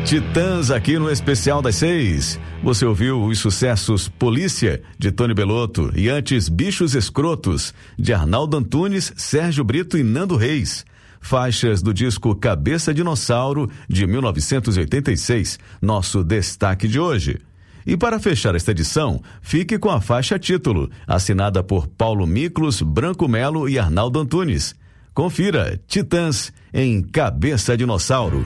Titãs aqui no Especial das 6. Você ouviu os sucessos Polícia, de Tony Bellotto, e antes Bichos Escrotos, de Arnaldo Antunes, Sérgio Brito e Nando Reis. Faixas do disco Cabeça Dinossauro, de 1986, nosso destaque de hoje. E para fechar esta edição, fique com a faixa título, assinada por Paulo Miklos, Branco Melo e Arnaldo Antunes. Confira Titãs em Cabeça Dinossauro.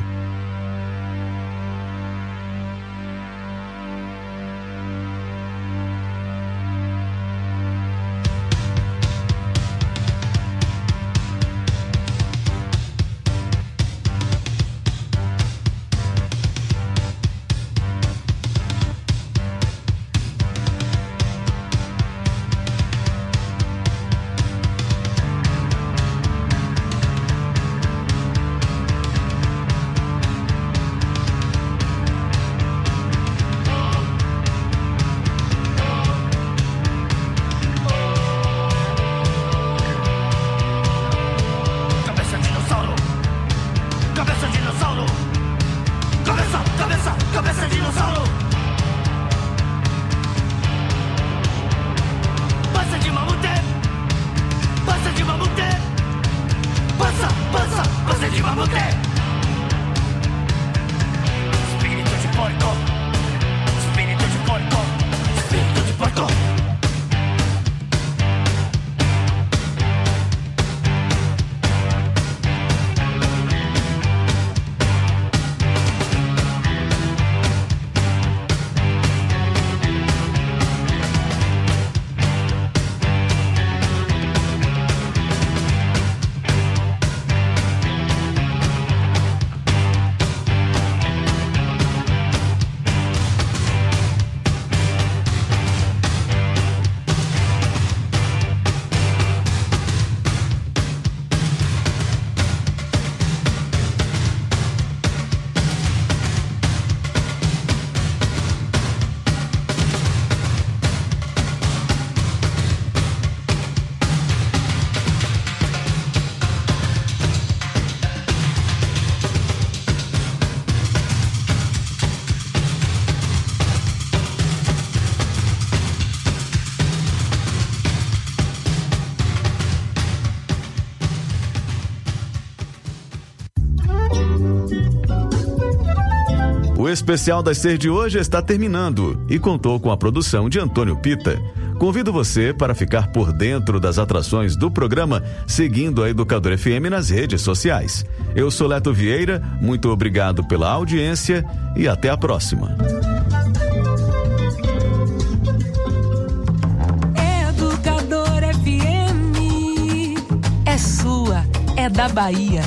O Especial das 6 de hoje está terminando e contou com a produção de Antônio Pita. Convido você para ficar por dentro das atrações do programa, seguindo a Educadora FM nas redes sociais. Eu sou Leto Vieira, muito obrigado pela audiência e até a próxima. Educadora FM é sua, é da Bahia.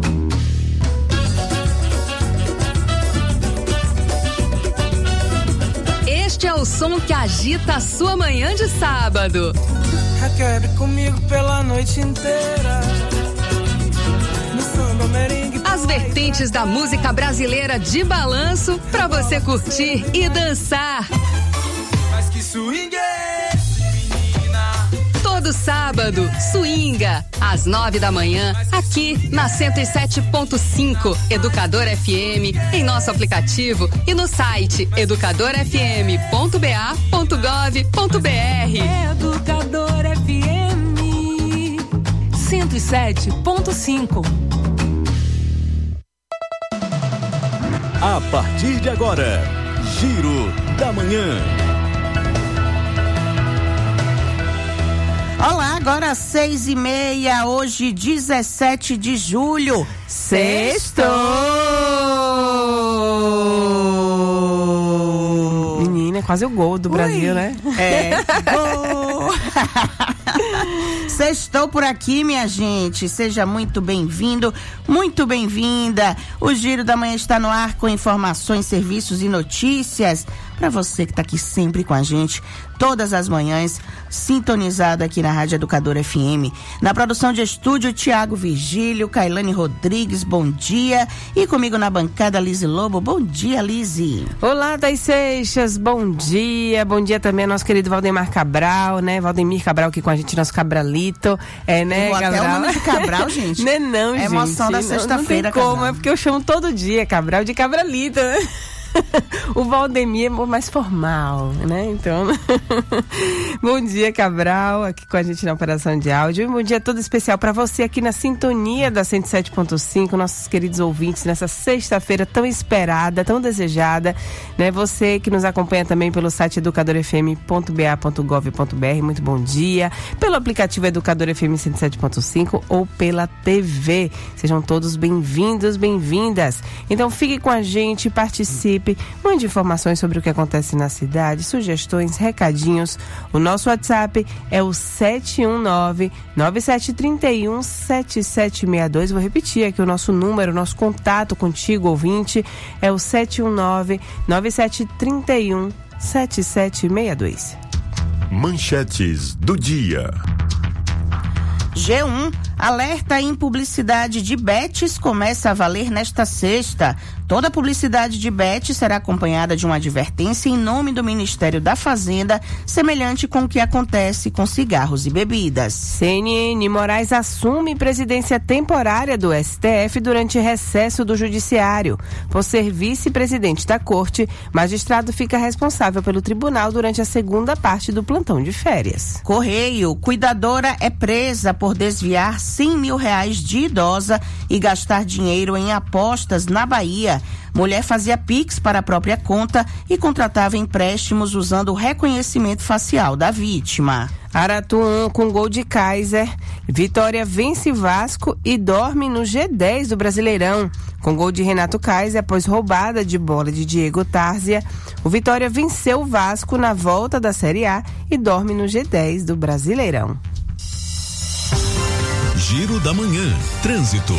Este é o som que agita a sua manhã de sábado. Requebe comigo pela noite inteira. No samba, merengue. As vertentes da música brasileira de balanço pra você curtir e dançar. Mas que swing é esse, menina? Todo sábado, swinga, às 9 da manhã, aqui na 107.5 Educadora FM, em nosso aplicativo e no site educadorafm.ba.gov.br. Educadora FM 107.5. A partir de agora, Giro da Manhã. Olá, agora 6:30, hoje 17 de julho. Sextou! Menina, é quase o gol do Brasil, né? É, gol! Sextou por aqui, minha gente. Seja muito bem-vindo, muito bem-vinda. O Giro da Manhã está no ar com informações, serviços e notícias para você que está aqui sempre com a gente, todas as manhãs, sintonizado aqui na Rádio Educadora FM. Na produção de estúdio, Tiago Virgílio, Kailane Rodrigues, bom dia. E comigo na bancada, Lise Lobo. Bom dia, Lise. Olá, Thais Seixas, bom dia. Bom dia também ao nosso querido Valdemar Cabral, né? Valdemir Cabral aqui com a gente, nosso Cabralito. Né, Cabral? Até o nome de Cabral, gente. Não, gente. É emoção da sexta-feira, Cabral. Como, é porque eu chamo todo dia Cabral de Cabralito, né? O Valdemir é mais formal, né? Então, bom dia, Cabral, aqui com a gente na operação de áudio. E um bom dia todo especial para você aqui na sintonia da 107.5, nossos queridos ouvintes, nessa sexta-feira tão esperada, tão desejada, né? Você que nos acompanha também pelo site educadorfm.ba.gov.br, muito bom dia. Pelo aplicativo Educador FM 107.5 ou pela TV. Sejam todos bem-vindos, bem-vindas. Então, fique com a gente, participe. Mande informações sobre o que acontece na cidade, sugestões, recadinhos. O nosso WhatsApp é o 719-9731-7762. Vou repetir aqui o nosso número, o nosso contato contigo, ouvinte, é o 719-9731-7762. Manchetes do dia. G1, alerta em publicidade de bets começa a valer nesta sexta. Toda publicidade de bet será acompanhada de uma advertência em nome do Ministério da Fazenda, semelhante com o que acontece com cigarros e bebidas. CNN, Moraes assume presidência temporária do STF durante recesso do Judiciário. Por ser vice-presidente da Corte, magistrado fica responsável pelo tribunal durante a segunda parte do plantão de férias. Correio, cuidadora é presa por desviar R$100 mil de idosa e gastar dinheiro em apostas na Bahia. Mulher fazia Pix para a própria conta e contratava empréstimos usando o reconhecimento facial da vítima. Aratuã com gol de Kaiser. Vitória vence Vasco e dorme no G10 do Brasileirão. Com gol de Renato Kaiser após roubada de bola de Diego Tárzia, o Vitória venceu o Vasco na volta da Série A e dorme no G10 do Brasileirão. Giro da Manhã. Trânsito.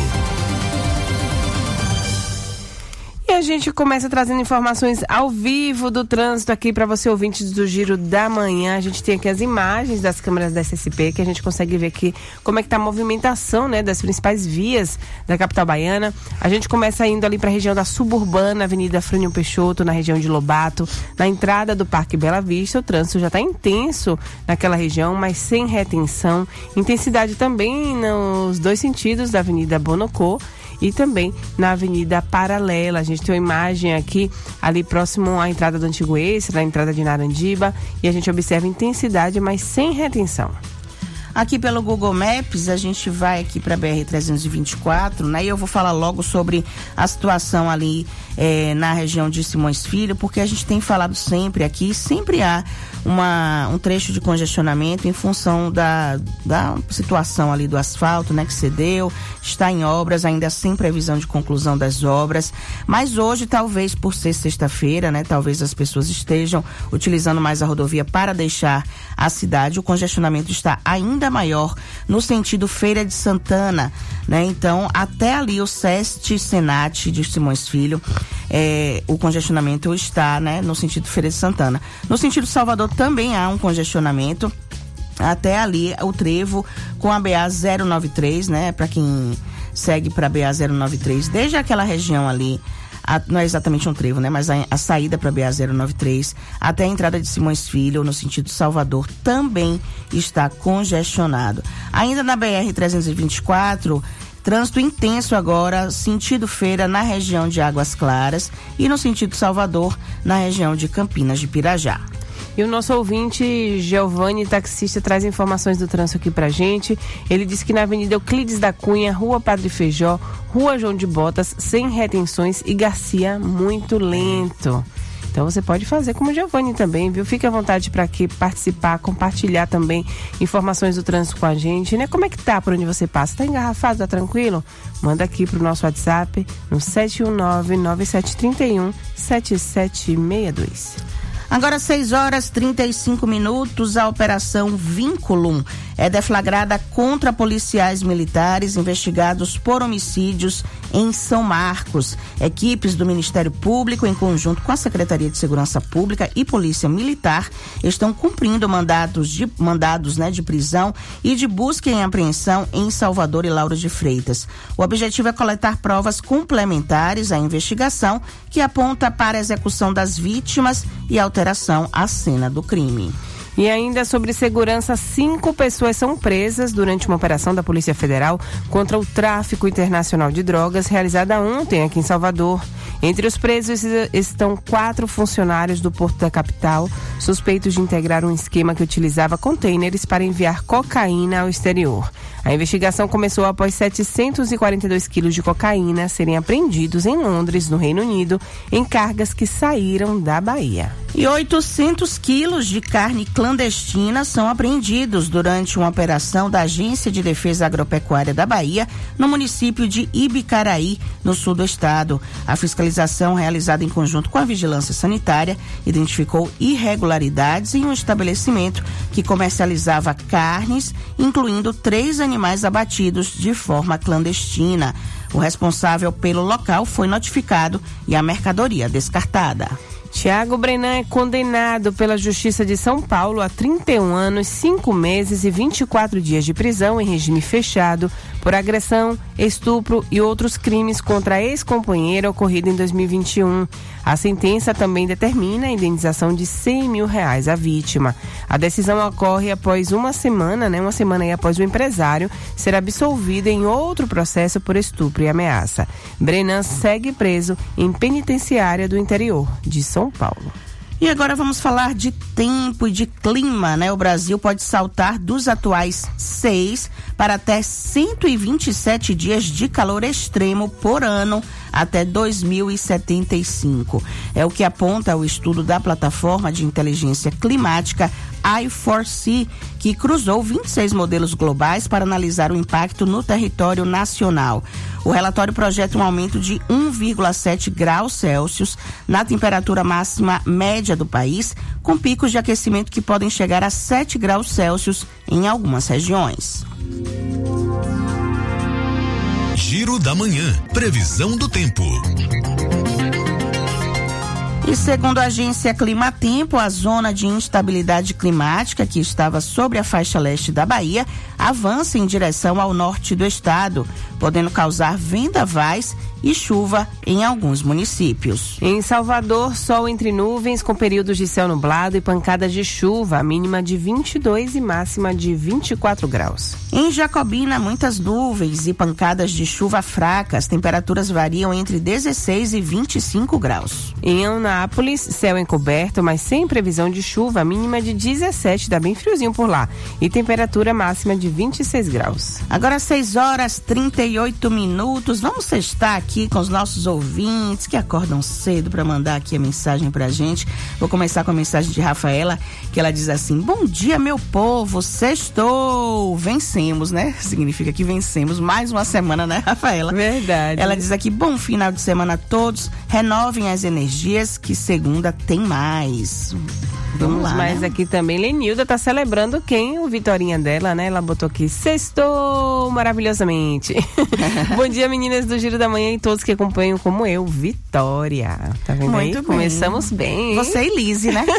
E a gente começa trazendo informações ao vivo do trânsito aqui para você, ouvintes do Giro da Manhã. A gente tem aqui as imagens das câmeras da SSP, que a gente consegue ver aqui como é que tá a movimentação, né, das principais vias da capital baiana. A gente começa indo ali para a região da Suburbana, Avenida Frânio Peixoto, na região de Lobato, na entrada do Parque Bela Vista. O trânsito já está intenso naquela região, mas sem retenção. Intensidade também nos dois sentidos da Avenida Bonocô e também na Avenida Paralela. A gente tem uma imagem aqui, ali próximo à entrada do Antigo Extra, na entrada de Narandiba, e a gente observa intensidade, mas sem retenção. Aqui pelo Google Maps, a gente vai aqui para a BR-324, né? E eu vou falar logo sobre a situação ali na região de Simões Filho, porque a gente tem falado sempre aqui, sempre há um trecho de congestionamento em função da situação ali do asfalto, né? Que cedeu, está em obras, ainda sem previsão de conclusão das obras, mas hoje, talvez por ser sexta-feira, né? Talvez as pessoas estejam utilizando mais a rodovia para deixar a cidade. O congestionamento está ainda maior no sentido Feira de Santana, né? Então, até ali o SEST Senat de Simões Filho, o congestionamento está, né, no sentido Feira de Santana. No sentido Salvador também há um congestionamento até ali o trevo com a BA 093, né? Para quem segue para a BA 093, desde aquela região ali, não é exatamente um trevo, né? Mas a saída para a BA 093 até a entrada de Simões Filho, no sentido Salvador, também está congestionado. Ainda na BR 324, trânsito intenso agora, sentido Feira, na região de Águas Claras, e no sentido Salvador, na região de Campinas de Pirajá. E o nosso ouvinte, Giovanni, taxista, traz informações do trânsito aqui pra gente. Ele disse que na Avenida Euclides da Cunha, Rua Padre Feijó, Rua João de Botas, sem retenções, e Garcia, muito lento. Então você pode fazer como o Giovanni também, viu? Fique à vontade para aqui participar, compartilhar também informações do trânsito com a gente, né? Como é que tá por onde você passa? Tá engarrafado, tá tranquilo? Manda aqui pro nosso WhatsApp no 719-9731-7762. Agora 6h35, a Operação Vínculo é deflagrada contra policiais militares investigados por homicídios em São Marcos. Equipes do Ministério Público, em conjunto com a Secretaria de Segurança Pública e Polícia Militar, estão cumprindo mandados de prisão e de busca e apreensão em Salvador e Lauro de Freitas. O objetivo é coletar provas complementares à investigação que aponta para a execução das vítimas e alteração à cena do crime. E ainda sobre segurança, 5 pessoas são presas durante uma operação da Polícia Federal contra o tráfico internacional de drogas realizada ontem aqui em Salvador. Entre os presos estão 4 funcionários do Porto da capital, suspeitos de integrar um esquema que utilizava contêineres para enviar cocaína ao exterior. A investigação começou após 742 quilos de cocaína serem apreendidos em Londres, no Reino Unido, em cargas que saíram da Bahia. E 800 quilos de carne clandestina são apreendidos durante uma operação da Agência de Defesa Agropecuária da Bahia, no município de Ibicaraí, no sul do estado. A fiscalização, realizada em conjunto com a Vigilância Sanitária, identificou irregularidades em um estabelecimento que comercializava carnes, incluindo 3 animais abatidos de forma clandestina. O responsável pelo local foi notificado e a mercadoria descartada. Tiago Brenan é condenado pela Justiça de São Paulo a 31 anos, 5 meses e 24 dias de prisão em regime fechado por agressão, estupro e outros crimes contra a ex-companheira ocorrido em 2021. A sentença também determina a indenização de R$100 mil à vítima. A decisão ocorre após uma semana após o empresário ser absolvido em outro processo por estupro e ameaça. Brenan segue preso em penitenciária do interior de São Paulo. E agora vamos falar de tempo e de clima, né? O Brasil pode saltar dos atuais 6 para até 127 dias de calor extremo por ano até 2075. É o que aponta o estudo da plataforma de inteligência climática I4C, que cruzou 26 modelos globais para analisar o impacto no território nacional. O relatório projeta um aumento de 1,7 graus Celsius na temperatura máxima média do país, com picos de aquecimento que podem chegar a 7 graus Celsius em algumas regiões. Giro da Manhã. Previsão do tempo. E segundo a agência Climatempo, a zona de instabilidade climática que estava sobre a faixa leste da Bahia avança em direção ao norte do estado, podendo causar vendavais e chuva em alguns municípios. Em Salvador, sol entre nuvens com períodos de céu nublado e pancadas de chuva, a mínima de 22 e máxima de 24 graus. Em Jacobina, muitas nuvens e pancadas de chuva fracas, temperaturas variam entre 16 e 25 graus. Em Anápolis, céu encoberto, mas sem previsão de chuva, a mínima de 17, dá bem friozinho por lá, e temperatura máxima de 26 graus. Agora 6 horas 38 minutos, vamos sextar aqui com os nossos ouvintes que acordam cedo para mandar aqui a mensagem pra gente. Vou começar com a mensagem de Rafaela, que ela diz assim: bom dia, meu povo, sextou, vencemos, né? Significa que vencemos mais uma semana, né, Rafaela? Verdade. Ela diz aqui: bom final de semana a todos, renovem as energias que segunda tem mais. Vamos lá, mas né? Aqui também, Lenilda tá celebrando quem? O Vitorinha dela, né? Ela botou aqui, sextou maravilhosamente. Bom dia, meninas do Giro da Manhã e todos que acompanham como eu, Vitória. Tá vendo Muito aí? bem. Começamos bem, hein? Você e Lise, né?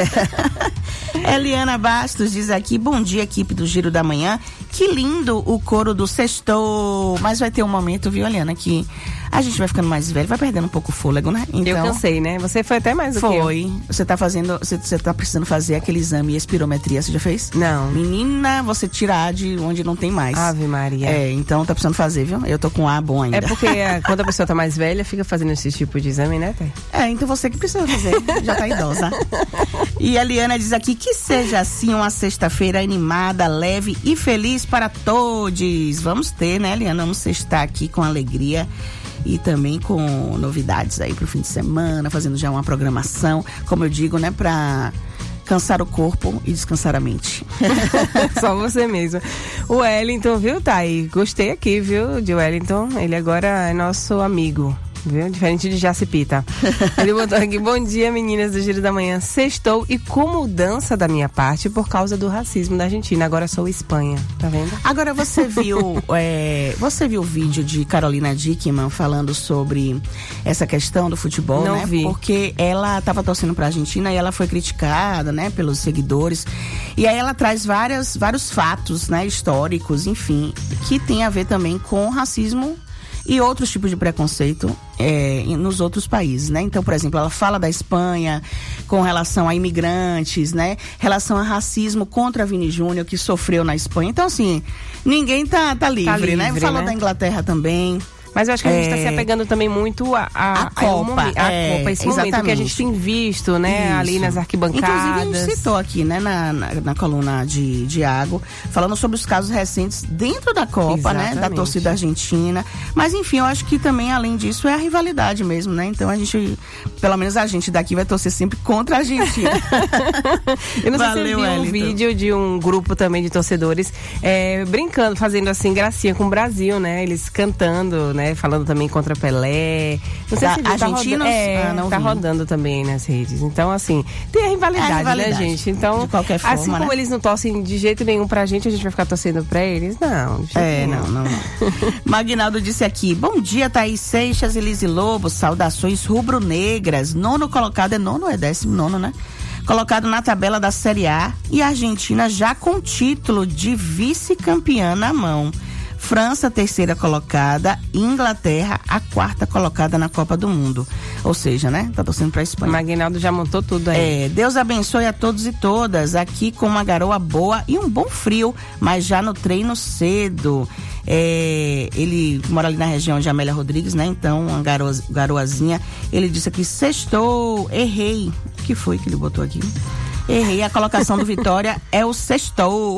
Eliana Bastos diz aqui: bom dia, equipe do Giro da Manhã. Que lindo o coro do sextou. Mas vai ter um momento, viu, Eliana, que a gente vai ficando mais velho, vai perdendo um pouco o fôlego, né? Então, eu cansei, né? Você foi até mais do que eu. Foi. Você tá precisando fazer aquele exame espirometria, você já fez? Não. Menina, você tira A de onde não tem mais. Ave Maria. É, então tá precisando fazer, viu? Eu tô com A bom ainda. É porque quando a pessoa tá mais velha, fica fazendo esse tipo de exame, né, Thay? É, então você que precisa fazer, já tá idosa. E a Liana diz aqui: que seja assim uma sexta-feira animada, leve e feliz para todos. Vamos ter, né, Liana? Vamos sextar aqui com alegria e também com novidades aí pro fim de semana, fazendo já uma programação, como eu digo, né, pra cansar o corpo e descansar a mente. Só você mesmo. O Wellington, viu, Thay? Gostei aqui, viu, de Wellington. Ele agora é nosso amigo. viu? Diferente de Jacipita. Ele botou aqui, bom dia meninas do Giro da Manhã, sextou e com mudança da minha parte por causa do racismo da Argentina, agora sou Espanha, tá vendo? Agora você viu o vídeo de Carolina Dickmann falando sobre essa questão do futebol, Não né? vi. Porque ela estava torcendo pra Argentina e ela foi criticada, né, pelos seguidores. E aí ela traz vários fatos, né, históricos, enfim, que tem a ver também com racismo e outros tipos de preconceito nos outros países, né? Então, por exemplo, ela fala da Espanha com relação a imigrantes, né? Relação a racismo contra Vini Júnior, que sofreu na Espanha. Então, assim, ninguém tá livre, né? Falou da Inglaterra também. Mas eu acho que a gente está se apegando também muito à Copa, esse momento que a gente tem visto, né, Isso. ali nas arquibancadas. Inclusive, a gente citou aqui, né, na coluna de Iago, falando sobre os casos recentes dentro da Copa, né, da torcida argentina. Mas, enfim, eu acho que também, além disso, é a rivalidade mesmo, né? Então, a gente, pelo menos a gente daqui vai torcer sempre contra a Argentina. Eu não sei se você viu um vídeo de um grupo também de torcedores brincando, fazendo assim, gracinha com o Brasil, né? Eles cantando, né? Falando também contra Pelé. Não sei se viu, argentinos? Tá rodando também nas redes. Então, assim, tem a rivalidade, né, gente? Então, de qualquer forma, assim como eles não torcem de jeito nenhum pra gente, a gente vai ficar torcendo pra eles? Não, de jeito nenhum. Não. Magnaldo disse aqui, bom dia, Thaís Seixas e Lise Lobo, saudações rubro-negras. Nono colocado é 19º, né? Colocado na tabela da Série A e a Argentina já com título de vice-campeã na mão. França, 3ª colocada, Inglaterra, a 4ª colocada na Copa do Mundo. Ou seja, né? Tá torcendo pra Espanha. O Magnaldo já montou tudo aí. Deus abençoe a todos e todas, aqui com uma garoa boa e um bom frio, mas já no treino cedo. Ele mora ali na região de Amélia Rodrigues, né? Então, uma garoazinha. Ele disse aqui, sextou, errei. O que foi que ele botou aqui? Errei, a colocação do Vitória é o sextou.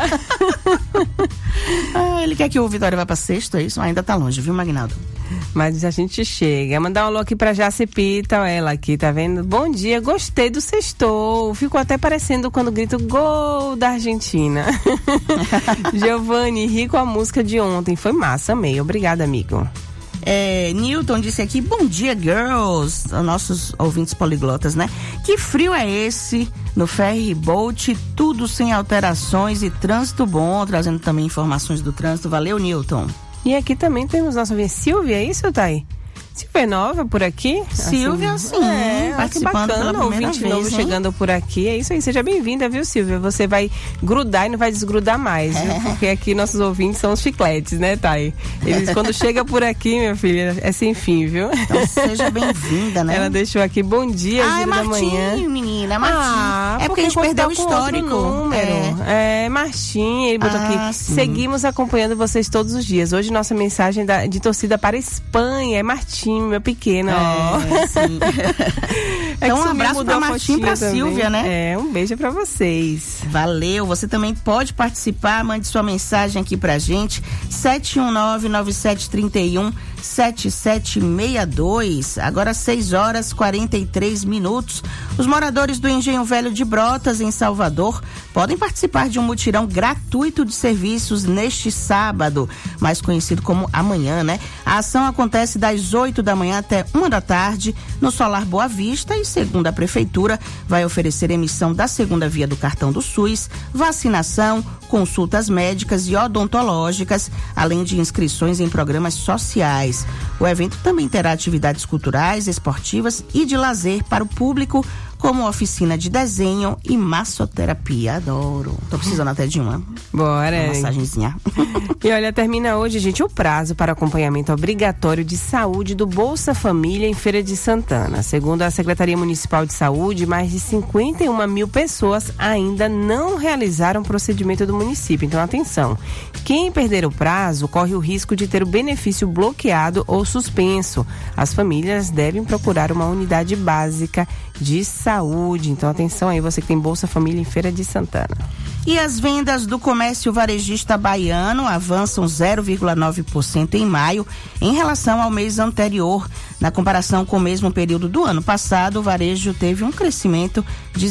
Ele quer que o Vitória vá pra sexto, é isso? Ainda tá longe, viu, Magnaldo? Mas a gente chega. Mandar um alô aqui pra Jacipita, ela aqui, tá vendo? Bom dia, gostei do sextou. Ficou até parecendo quando grito gol da Argentina. Giovanni, ri com a música de ontem. Foi massa, amei. Obrigada, amigo. Newton disse aqui, bom dia, girls, nossos ouvintes poliglotas, né? Que frio é esse no ferry boat, tudo sem alterações e trânsito bom, trazendo também informações do trânsito. Valeu, Newton. E aqui também temos nossa ouvinte Silvia, é isso, Thay? Silvia Nova por aqui? Silvia, sim, participando bacana, pela primeira ouvinte vez, novo hein? chegando por aqui. É isso aí, seja bem-vinda, viu, Silvia? Você vai grudar e não vai desgrudar mais, viu? Porque aqui nossos ouvintes são os chicletes, né, Thay? Eles, quando chega por aqui, minha filha, é sem fim, viu? Então seja bem-vinda, né? Ela deixou aqui, bom dia, Giro da Manhã. Menina, é Martim. É porque a gente perdeu o histórico. Martim, ele botou aqui, sim. Seguimos acompanhando vocês todos os dias. Hoje nossa mensagem de torcida para a Espanha, é Martim, meu pequeno, sim. Então um abraço pra Martim e pra Silvia, né? Um beijo pra vocês. Valeu, você também pode participar, mande sua mensagem aqui pra gente, 719-9731-7762, agora 6h43. Os moradores do Engenho Velho de Brotas, em Salvador, podem participar de um mutirão gratuito de serviços neste sábado, mais conhecido como amanhã, né? A ação acontece das 8 da manhã até 1 da tarde no Solar Boa Vista e, segundo a Prefeitura, vai oferecer emissão da segunda via do cartão do SUS, vacinação, consultas médicas e odontológicas, além de inscrições em programas sociais. O evento também terá atividades culturais, esportivas e de lazer para o público, como oficina de desenho e massoterapia. Adoro. Tô precisando até de uma. Bora. Uma massagenzinha. E olha, termina hoje, gente, o prazo para acompanhamento obrigatório de saúde do Bolsa Família em Feira de Santana. Segundo a Secretaria Municipal de Saúde, mais de 51 mil pessoas ainda não realizaram o procedimento do município. Então, atenção. Quem perder o prazo corre o risco de ter o benefício bloqueado ou suspenso. As famílias devem procurar uma unidade básica de saúde. Então, atenção aí, você que tem Bolsa Família em Feira de Santana. E as vendas do comércio varejista baiano avançam 0,9% em maio em relação ao mês anterior. Na comparação com o mesmo período do ano passado, o varejo teve um crescimento de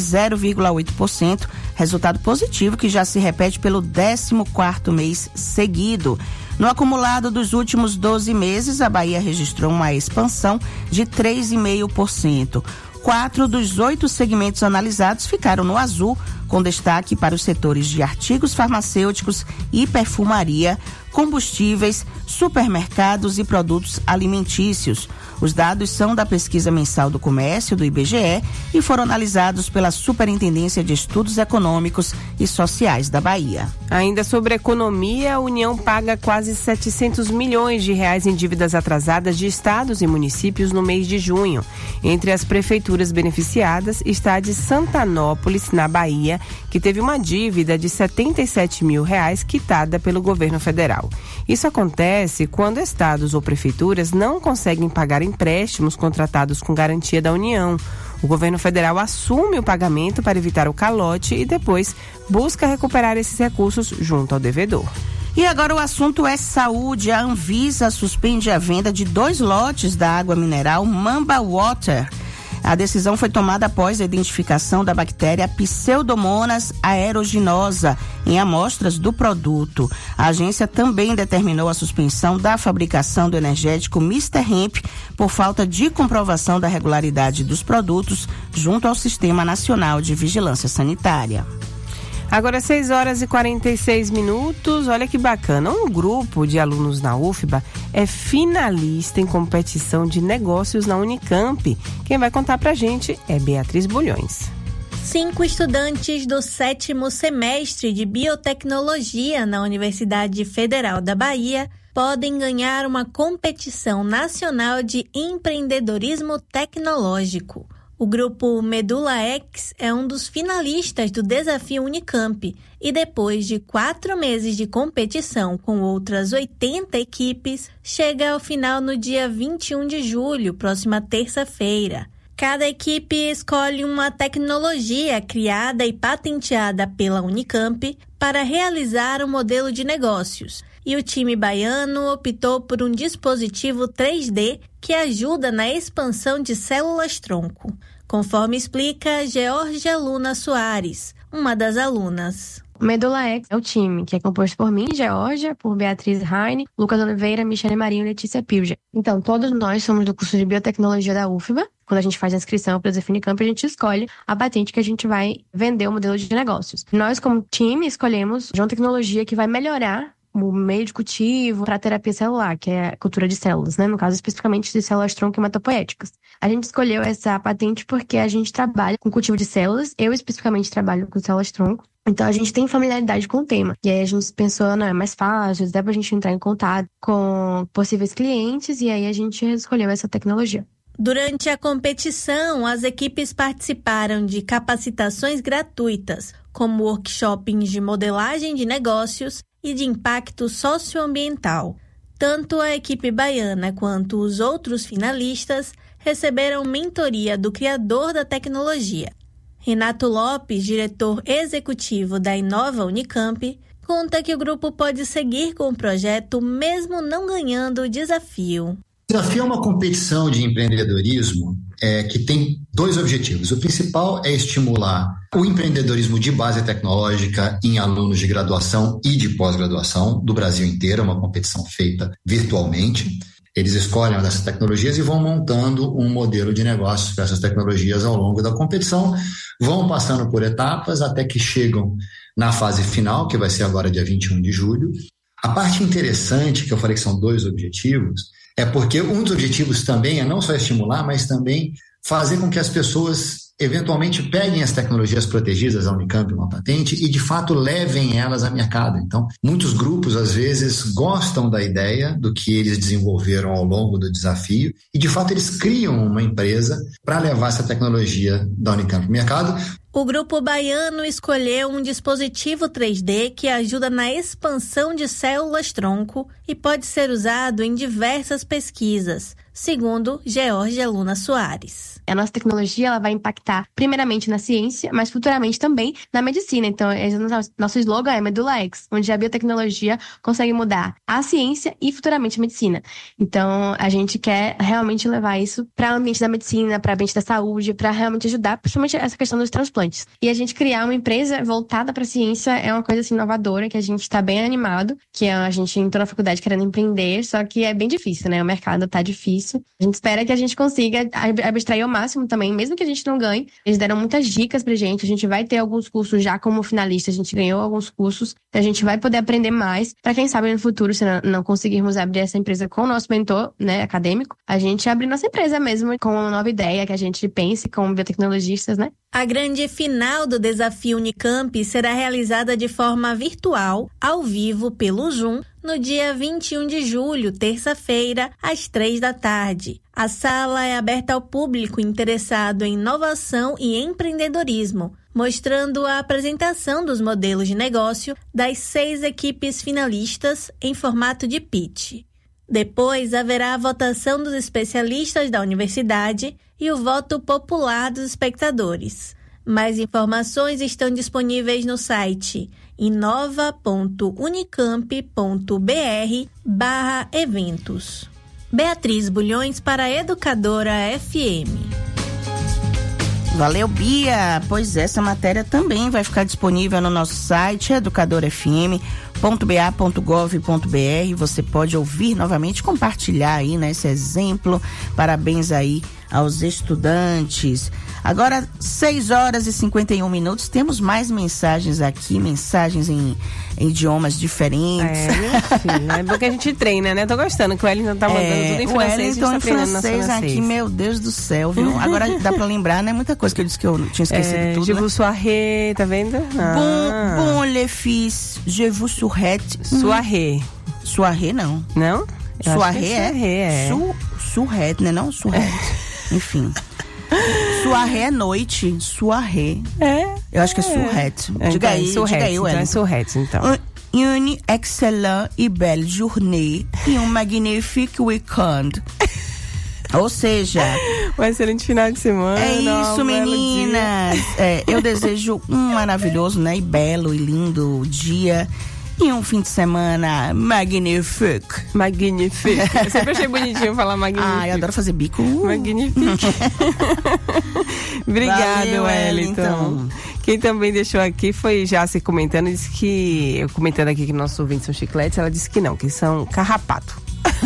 0,8%, resultado positivo que já se repete pelo 14º mês seguido. No acumulado dos últimos 12 meses, a Bahia registrou uma expansão de 3,5%. 4 dos 8 segmentos analisados ficaram no azul, com destaque para os setores de artigos farmacêuticos e perfumaria, combustíveis, supermercados e produtos alimentícios. Os dados são da pesquisa mensal do comércio do IBGE e foram analisados pela Superintendência de Estudos Econômicos e Sociais da Bahia. Ainda sobre economia, a União paga quase 700 milhões de reais em dívidas atrasadas de estados e municípios no mês de junho. Entre as prefeituras beneficiadas está a de Santanópolis, na Bahia, que teve uma dívida de 77 mil reais quitada pelo governo federal. Isso acontece quando estados ou prefeituras não conseguem pagar empréstimos contratados com garantia da União. O governo federal assume o pagamento para evitar o calote e depois busca recuperar esses recursos junto ao devedor. E agora o assunto é saúde. A Anvisa suspende a venda de 2 lotes da água mineral Mamba Water. A decisão foi tomada após a identificação da bactéria Pseudomonas aeruginosa em amostras do produto. A agência também determinou a suspensão da fabricação do energético Mr. Hemp por falta de comprovação da regularidade dos produtos junto ao Sistema Nacional de Vigilância Sanitária. Agora 6h46. Olha que bacana. Um grupo de alunos na UFBA é finalista em competição de negócios na Unicamp. Quem vai contar pra gente é Beatriz Bulhões. 5 estudantes do 7º semestre de Biotecnologia na Universidade Federal da Bahia podem ganhar uma competição nacional de empreendedorismo tecnológico. O grupo Medula X é um dos finalistas do Desafio Unicamp e depois de 4 meses de competição com outras 80 equipes, chega ao final no dia 21 de julho, próxima terça-feira. Cada equipe escolhe uma tecnologia criada e patenteada pela Unicamp para realizar um modelo de negócios. E o time baiano optou por um dispositivo 3D que ajuda na expansão de células-tronco, conforme explica Georgia Luna Soares, uma das alunas. O Medula X é o time, que é composto por mim, Georgia, por Beatriz Heine, Lucas Oliveira, Michele Marinho e Letícia Pilger. Então, todos nós somos do curso de Biotecnologia da UFBA. Quando a gente faz a inscrição para o Desafio Unicamp, a gente escolhe a patente que a gente vai vender o modelo de negócios. Nós, como time, escolhemos uma tecnologia que vai melhorar o meio de cultivo para terapia celular, que é a cultura de células, né? No caso, especificamente de células-tronco hematopoéticas. A gente escolheu essa patente porque a gente trabalha com cultivo de células. Eu, especificamente, trabalho com células-tronco. Então, a gente tem familiaridade com o tema. E aí, a gente pensou, não, é mais fácil, dá pra gente entrar em contato com possíveis clientes. E aí, a gente escolheu essa tecnologia. Durante a competição, as equipes participaram de capacitações gratuitas, como workshops de modelagem de negócios e de impacto socioambiental. Tanto a equipe baiana quanto os outros finalistas receberam mentoria do criador da tecnologia. Renato Lopes, diretor executivo da Inova Unicamp, conta que o grupo pode seguir com o projeto mesmo não ganhando o desafio. O desafio é uma competição de empreendedorismo que tem 2 objetivos. O principal é estimular o empreendedorismo de base tecnológica em alunos de graduação e de pós-graduação do Brasil inteiro, uma competição feita virtualmente. Eles escolhem uma dessas tecnologias e vão montando um modelo de negócios para essas tecnologias ao longo da competição, vão passando por etapas até que chegam na fase final, que vai ser agora dia 21 de julho. A parte interessante, que eu falei que são 2 objetivos, é porque um dos objetivos também é não só estimular, mas também fazer com que as pessoas eventualmente peguem as tecnologias protegidas da Unicamp, uma patente, e de fato levem elas ao mercado. Então, muitos grupos às vezes gostam da ideia do que eles desenvolveram ao longo do desafio e de fato eles criam uma empresa para levar essa tecnologia da Unicamp ao mercado. O grupo baiano escolheu um dispositivo 3D que ajuda na expansão de células-tronco e pode ser usado em diversas pesquisas, segundo Georgia Luna Soares. A nossa tecnologia ela vai impactar primeiramente na ciência, mas futuramente também na medicina. Então, nosso slogan é Medula X, onde a biotecnologia consegue mudar a ciência e futuramente a medicina. Então, a gente quer realmente levar isso para o ambiente da medicina, para o ambiente da saúde, para realmente ajudar, principalmente essa questão dos transplantes. implantes. E a gente criar uma empresa voltada para a ciência é uma coisa assim inovadora, que a gente está bem animado, que a gente entrou na faculdade querendo empreender, só que é bem difícil, né? O mercado tá difícil. A gente espera que a gente consiga abstrair ao máximo também, mesmo que a gente não ganhe. Eles deram muitas dicas pra gente, a gente vai ter alguns cursos já como finalista, a gente ganhou alguns cursos, a gente vai poder aprender mais, para quem sabe no futuro, se não conseguirmos abrir essa empresa com o nosso mentor, né, acadêmico, a gente abrir nossa empresa mesmo com uma nova ideia, que a gente pense como biotecnologistas, né? A grande final do Desafio Unicamp será realizada de forma virtual, ao vivo, pelo Zoom, no dia 21 de julho, terça-feira, às 15h. A sala é aberta ao público interessado em inovação e empreendedorismo, mostrando a apresentação dos modelos de negócio das 6 equipes finalistas em formato de pitch. Depois haverá a votação dos especialistas da universidade e o voto popular dos espectadores. Mais informações estão disponíveis no site inova.unicamp.br/eventos. Beatriz Bulhões para a Educadora FM. Valeu, Bia. Pois essa matéria também vai ficar disponível no nosso site educadorfm.ba.gov.br. Você pode ouvir novamente, compartilhar aí, né, esse exemplo. Parabéns aí aos estudantes. Agora, 6h51. Temos mais mensagens aqui, mensagens em idiomas diferentes. Minha filha, é bom que a gente treina, né? Tô gostando que o Wellington tá mandando tudo em francês. O Wellington em francês aqui, meu Deus do céu, viu? Agora dá pra lembrar, né? Muita coisa que eu disse que eu tinha esquecido tudo. Je vous soirée, tá vendo? Bon, les filles, je vous souhaite. Soirée. Soirée, não. Não? Soirée é. Soirée, né? Não, soirée. Enfim. Soirée é noite. Soirée. Eu acho que é sourette. Diga aí, Wellington. É sourette, então. Une excellente e belle journée e um magnifique weekend. Ou seja, um excelente final de semana. É isso, meninas. Eu desejo um maravilhoso, né, e belo e lindo dia. E um fim de semana magnifique. Magnifique. Eu sempre achei bonitinho falar magnifique. Eu adoro fazer bico. Magnifique. Obrigada, Wellington. Quem também deixou aqui foi Jace comentando, disse que, eu comentando aqui que nossos ouvintes são chicletes, ela disse que não, que são carrapato.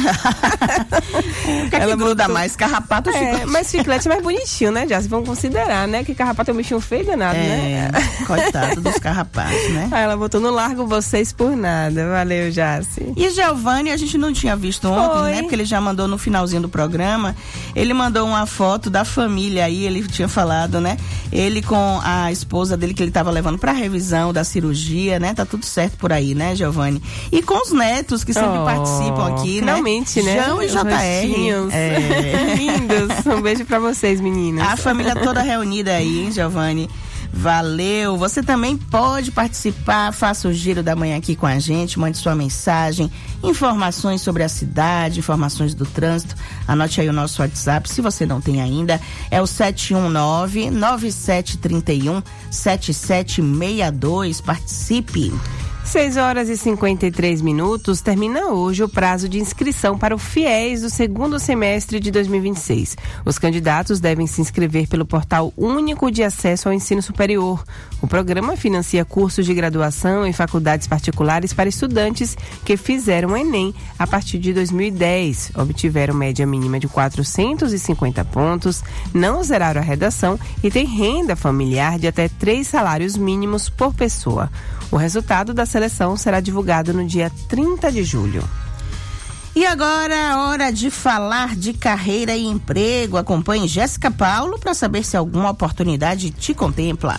Ela gruda mais carrapato ou chiclete? Mas chiclete é mais bonitinho, né, Jace? Vamos considerar, né? Que carrapato é um bichinho feio danado, né? Coitado dos carrapatos, né? Ela botou no largo vocês por nada. Valeu, Jace. E Giovanni, a gente não tinha visto ontem, né? Porque ele já mandou no finalzinho do programa. Ele mandou uma foto da família aí, ele tinha falado, né? Ele com a esposa dele, que ele tava levando pra revisão da cirurgia, né? Tá tudo certo por aí, né, Giovanni? E com os netos que sempre participam aqui, finalmente, né? né? João e JR. Lindos. Um beijo pra vocês, meninas. A família toda reunida aí, hein, Giovanni? Valeu! Você também pode participar, faça o Giro da Manhã aqui com a gente, mande sua mensagem, informações sobre a cidade, informações do trânsito. Anote aí o nosso WhatsApp, se você não tem ainda, é o 719-9731-7762. Participe! 6h53. Termina hoje o prazo de inscrição para o FIES do segundo semestre de 2026. Os candidatos devem se inscrever pelo Portal Único de Acesso ao Ensino Superior. O programa financia cursos de graduação em faculdades particulares para estudantes que fizeram o Enem a partir de 2010, obtiveram média mínima de 450 pontos, não zeraram a redação e têm renda familiar de até 3 salários mínimos por pessoa. O resultado da seleção será divulgado no dia 30 de julho. E agora é hora de falar de carreira e emprego. Acompanhe Jéssica Paulo para saber se alguma oportunidade te contempla.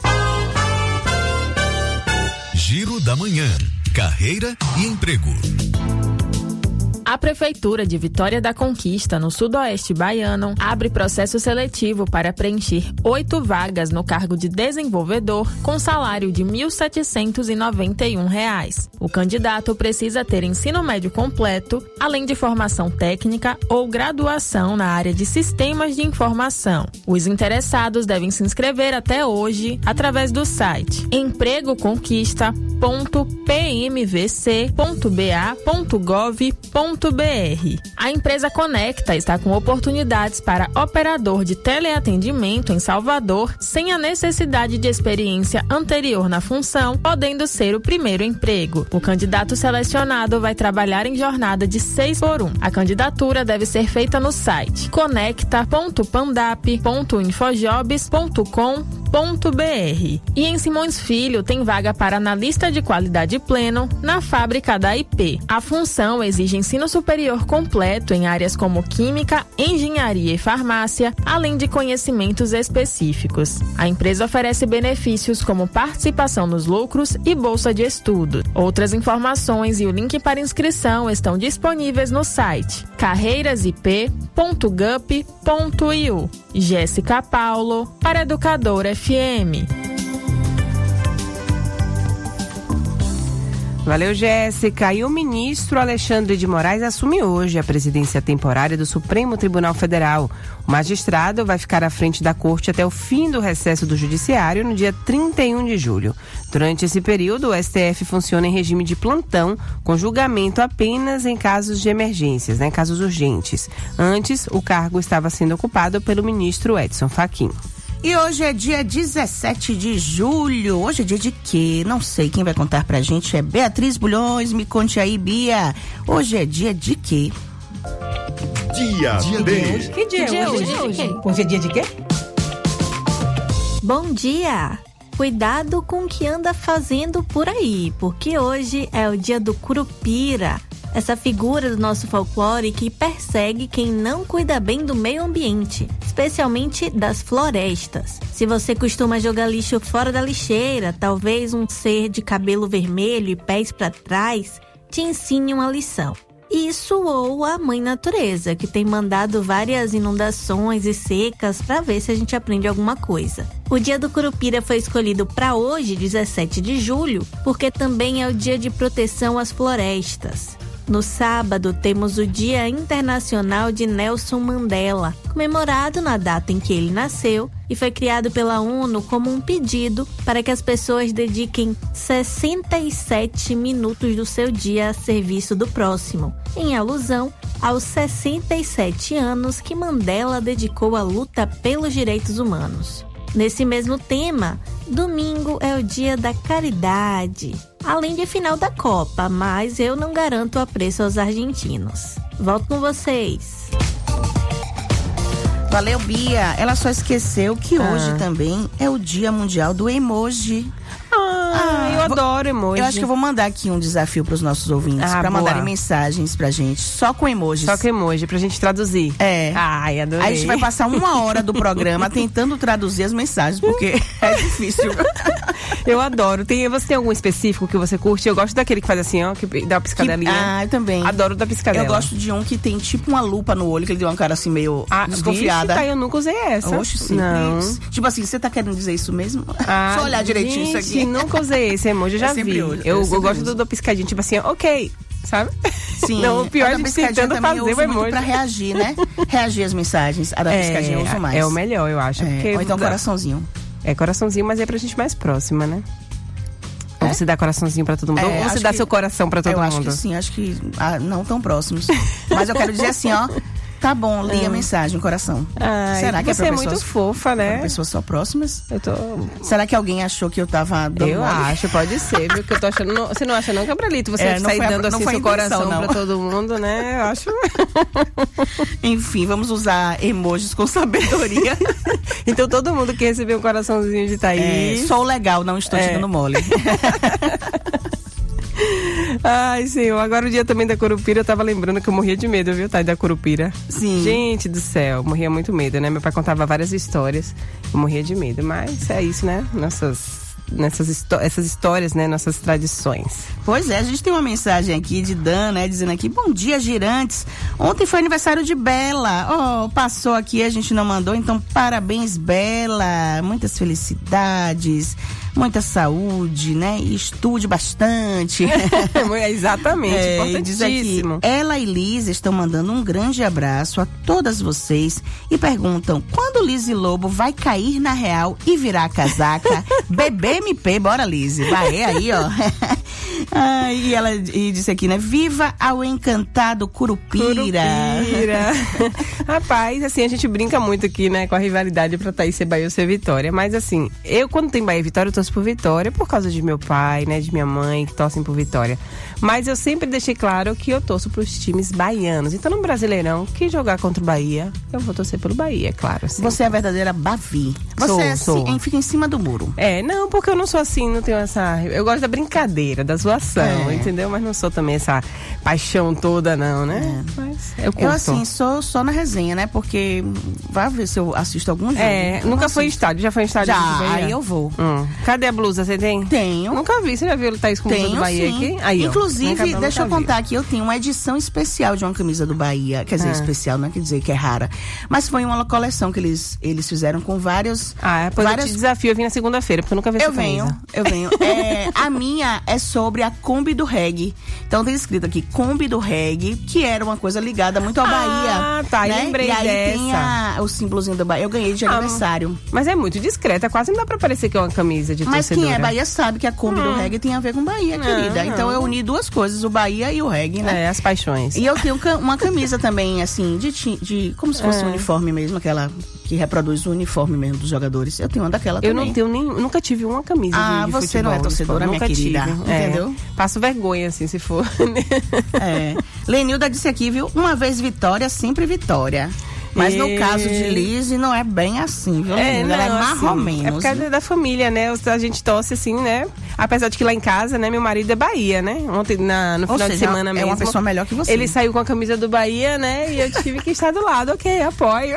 Giro da Manhã. Carreira e emprego. A Prefeitura de Vitória da Conquista, no sudoeste baiano, abre processo seletivo para preencher 8 vagas no cargo de desenvolvedor com salário de R$ 1.791. O candidato precisa ter ensino médio completo, além de formação técnica ou graduação na área de sistemas de informação. Os interessados devem se inscrever até hoje através do site empregoconquista.pmvc.ba.gov.br. A empresa Conecta está com oportunidades para operador de teleatendimento em Salvador, sem a necessidade de experiência anterior na função, podendo ser o primeiro emprego. O candidato selecionado vai trabalhar em jornada de 6x1. A candidatura deve ser feita no site conecta.pandap.infojobs.com.br. E em Simões Filho tem vaga para analista de qualidade pleno na fábrica da IP. A função exige ensino superior completo em áreas como química, engenharia e farmácia, além de conhecimentos específicos. A empresa oferece benefícios como participação nos lucros e bolsa de estudo. Outras informações e o link para inscrição estão disponíveis no site carreirasip.gup.iu. Jéssica Paulo, para Educadora FM. Valeu, Jéssica. E o ministro Alexandre de Moraes assume hoje a presidência temporária do Supremo Tribunal Federal. O magistrado vai ficar à frente da corte até o fim do recesso do judiciário no dia 31 de julho. Durante esse período, o STF funciona em regime de plantão, com julgamento apenas em casos de emergências, casos urgentes. Antes, o cargo estava sendo ocupado pelo ministro Edson Fachin. E hoje é dia 17 de julho. Hoje é dia de quê? Não sei. Quem vai contar pra gente é Beatriz Bulhões. Me conte aí, Bia. Hoje é dia de quê? Dia D. Que dia é hoje? Hoje é dia de quê? Bom dia! Cuidado com o que anda fazendo por aí, porque hoje é o dia do Curupira. Essa figura do nosso folclore que persegue quem não cuida bem do meio ambiente, especialmente das florestas. Se você costuma jogar lixo fora da lixeira, talvez um ser de cabelo vermelho e pés para trás te ensine uma lição. Isso ou a Mãe Natureza, que tem mandado várias inundações e secas para ver se a gente aprende alguma coisa. O Dia do Curupira foi escolhido para hoje, 17 de julho, porque também é o Dia de Proteção às Florestas. No sábado, temos o Dia Internacional de Nelson Mandela, comemorado na data em que ele nasceu e foi criado pela ONU como um pedido para que as pessoas dediquem 67 minutos do seu dia a serviço do próximo, em alusão aos 67 anos que Mandela dedicou à luta pelos direitos humanos. Nesse mesmo tema, domingo é o Dia da Caridade, além de final da Copa, mas eu não garanto apreço aos argentinos. Volto com vocês. Valeu, Bia. Ela só esqueceu que hoje também é o Dia Mundial do Emoji. Eu adoro emoji. Eu acho que eu vou mandar aqui um desafio para os nossos ouvintes, para mandarem mensagens pra gente, só com emojis. Só com emoji, pra gente traduzir. É. Ai, adorei. Aí a gente vai passar 1 hora do programa tentando traduzir as mensagens, porque é difícil. Eu adoro. Você tem algum específico que você curte? Eu gosto daquele que faz assim, ó, que dá uma piscadelinha. Eu também. Adoro da piscadela. Eu gosto de um que tem tipo uma lupa no olho, que ele deu uma cara assim meio desconfiada. Vixe, eu nunca usei essa. Oxe, sim. Não. Tipo assim, você tá querendo dizer isso mesmo? Só olhar direitinho isso aqui. Nunca usei esse emoji, eu já vi. Eu gosto do piscadinho, tipo assim, ok, sabe? Sim. Não, o pior é a gente tentando fazer o emoji. Pra reagir, né? Reagir às mensagens. A da piscadinha eu uso mais. É o melhor, eu acho. Porque ou então coraçãozinho. É coraçãozinho, mas é pra gente mais próxima, né? Ou você dá coraçãozinho pra todo mundo? Ou você dá seu coração pra todo mundo? Eu acho que sim, acho que não tão próximos. Mas eu quero dizer assim, ó. Tá bom, li a mensagem, coração. Será que você é muito fofa, né? Pra pessoas só próximas? Eu tô... Será que alguém achou que eu tava dando Eu acho, pode ser, viu? Que eu tô achando... Você não acha não, Gabrielito? Você sai dando assim seu coração pra todo mundo, né? Eu acho... Enfim, vamos usar emojis com sabedoria. Então todo mundo que recebeu um coraçãozinho de Thaís... sou legal, não estou te dando mole. Ai, senhor, agora o dia também da Curupira, eu tava lembrando que eu morria de medo, viu, Thay, da Curupira. Sim. Gente do céu, morria muito medo, né? Meu pai contava várias histórias, eu morria de medo, mas é isso, né? Essas histórias, né? Nossas tradições. Pois é, a gente tem uma mensagem aqui de Dan, né? Dizendo aqui, bom dia, girantes. Ontem foi aniversário de Bela. Passou aqui, a gente não mandou, então parabéns, Bela. Muitas felicidades, muita saúde, né? E estude bastante. Exatamente, importantíssimo. Diz aqui, ela e Liz estão mandando um grande abraço a todas vocês e perguntam, quando Liz Lobo vai cair na real e virar casaca? Bebê MP, bora Liz, vai aí, ó. E ela disse aqui, né? Viva ao encantado Curupira. Rapaz, assim, a gente brinca muito aqui, né? Com a rivalidade pra Thaís ser Bahia ou ser Vitória. Mas assim, eu quando tem Bahia e Vitória, eu torço por Vitória por causa de meu pai, né? De minha mãe, que torcem por Vitória. Mas eu sempre deixei claro que eu torço pros times baianos. Então no Brasileirão, que jogar contra o Bahia, eu vou torcer pelo Bahia, é claro. Assim. Você é a verdadeira Bavi. Você fica em cima do muro. Não, porque eu não sou assim, não tenho essa... Eu gosto da brincadeira, da zoação, entendeu? Mas não sou também essa paixão toda, não, né? Mas eu assim, sou só na resenha, né? Porque vai ver se eu assisto algum jogo. Nunca foi em estádio, já foi em estádio? Já, aí eu vou. Cadê a blusa, você tem? Tenho. Nunca vi, você já viu o Thaís com a blusa do Bahia aqui? Aí, inclusive, deixa eu contar aqui, eu tenho uma edição especial de uma camisa do Bahia, quer dizer, especial, não quer dizer que é rara, mas foi uma coleção que eles fizeram com vários... Depois eu te desafio, eu vim na segunda-feira, porque eu nunca vi essa camisa. Eu venho. A minha é sobre a Kombi do Reggae. Então tem escrito aqui, Kombi do Reggae, que era uma coisa ligada muito à Bahia. Tá, né? lembrei dessa. E aí tem o símbolozinho do Bahia. Eu ganhei de aniversário. Mas é muito discreta, quase não dá pra parecer que é uma camisa de torcedora. Mas quem é Bahia sabe que a Kombi do Reggae tem a ver com Bahia, querida. Então eu uni duas coisas, o Bahia e o Reggae, né? As paixões. E eu tenho uma camisa também, assim, de como se fosse um uniforme mesmo, aquela que reproduz o uniforme mesmo dos jogadores. Eu tenho uma daquela também. Eu não tenho nunca tive uma camisa de você futebol, não é torcedora, minha querida. Entendeu? Passo vergonha, assim, se for. Lenilda disse aqui, viu? Uma vez Vitória, sempre Vitória. Mas no caso de Liz, não é bem assim, viu? Ela é mais ou menos. É por causa da família, né? A gente torce assim, né? Apesar de que lá em casa, né? Meu marido é Bahia, né? Ontem, no final de semana mesmo. É uma pessoa melhor que você. Ele saiu com a camisa do Bahia, né? E eu tive que estar do lado. Ok, apoio.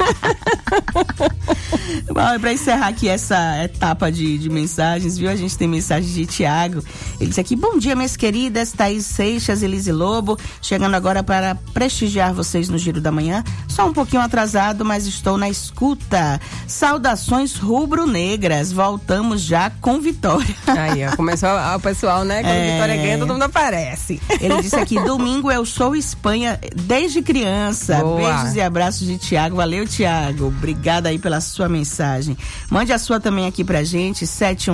Bom, pra encerrar aqui essa etapa de mensagens, viu? A gente tem mensagem de Tiago. Ele disse aqui, bom dia, minhas queridas, Thaís Seixas e Lise Lobo. Chegando agora para prestigiar vocês no Giro da Manhã. Só um pouquinho atrasado, mas estou na escuta. Saudações rubro-negras. Voltamos já com vitória. Aí, ó, começou o pessoal, né? Quando Vitória ganha, todo mundo aparece. Ele disse aqui, domingo eu sou Espanha desde criança. Boa. Beijos e abraços de Tiago. Valeu, Tiago. Obrigada aí pela sua mensagem. Mande a sua também aqui pra gente,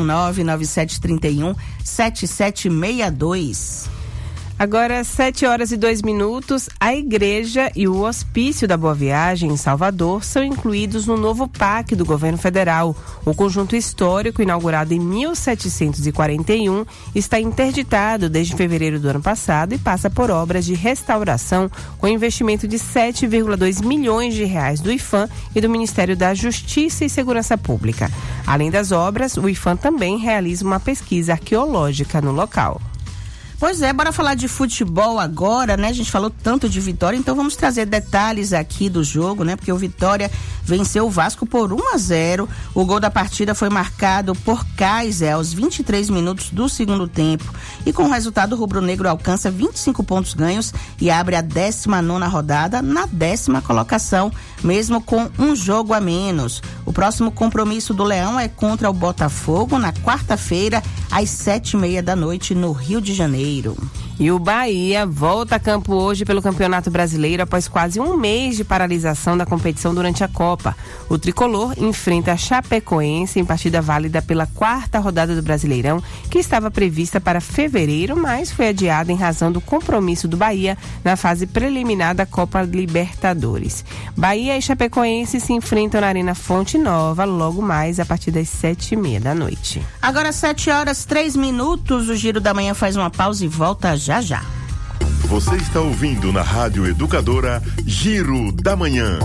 719-9731-7762. Agora, 7h02, a igreja e o hospício da Boa Viagem, em Salvador, são incluídos no novo PAC do governo federal. O conjunto histórico, inaugurado em 1741, está interditado desde fevereiro do ano passado e passa por obras de restauração com investimento de 7,2 milhões de reais do IPHAN e do Ministério da Justiça e Segurança Pública. Além das obras, o IPHAN também realiza uma pesquisa arqueológica no local. Pois é, bora falar de futebol agora, né? A gente falou tanto de Vitória, então vamos trazer detalhes aqui do jogo, né? Porque o Vitória venceu o Vasco por 1-0. O gol da partida foi marcado por Kaiser aos 23 minutos do segundo tempo. E com o resultado, o rubro-negro alcança 25 pontos ganhos e abre a 19ª rodada na 10ª colocação, mesmo com um jogo a menos. O próximo compromisso do Leão é contra o Botafogo na quarta-feira, às 7h30 da noite, no Rio de Janeiro. E o Bahia volta a campo hoje pelo Campeonato Brasileiro após quase um mês de paralisação da competição durante a Copa. O tricolor enfrenta a Chapecoense em partida válida pela 4ª rodada do Brasileirão, que estava prevista para fevereiro, mas foi adiada em razão do compromisso do Bahia na fase preliminar da Copa Libertadores. Bahia e Chapecoense se enfrentam na Arena Fonte Nova logo mais a partir das 7h30 da noite. Agora 7h03, o Giro da Manhã faz uma pausa e volta já já. Você está ouvindo na Rádio Educadora Giro da Manhã.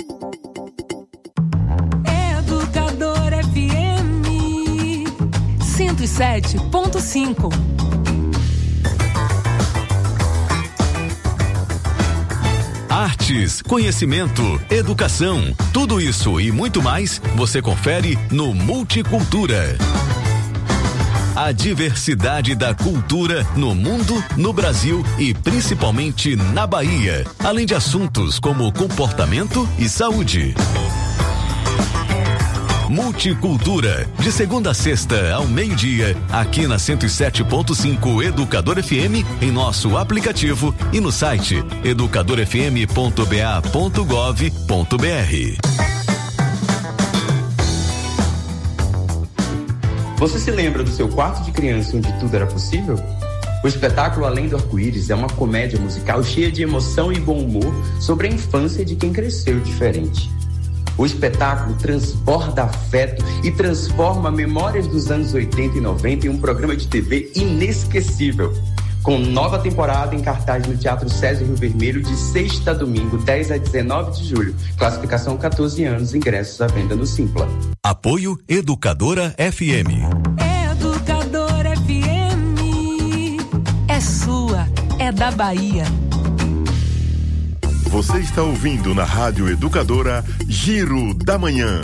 Educadora FM 107.5. Artes, conhecimento, educação, tudo isso e muito mais você confere no Multicultura. A diversidade da cultura no mundo, no Brasil e principalmente na Bahia, além de assuntos como comportamento e saúde. Multicultura, de segunda a sexta ao meio-dia, aqui na 107.5 Educador FM, em nosso aplicativo e no site educadorfm.ba.gov.br. Você se lembra do seu quarto de criança onde tudo era possível? O espetáculo Além do Arco-Íris é uma comédia musical cheia de emoção e bom humor sobre a infância de quem cresceu diferente. O espetáculo transborda afeto e transforma memórias dos anos 80 e 90 em um programa de TV inesquecível. Com nova temporada em cartaz no Teatro César Rio Vermelho de sexta a domingo, 10 a 19 de julho. Classificação 14 anos, ingressos à venda no Simpla. Apoio Educadora FM. Educadora FM. É sua, é da Bahia. Você está ouvindo na Rádio Educadora Giro da Manhã.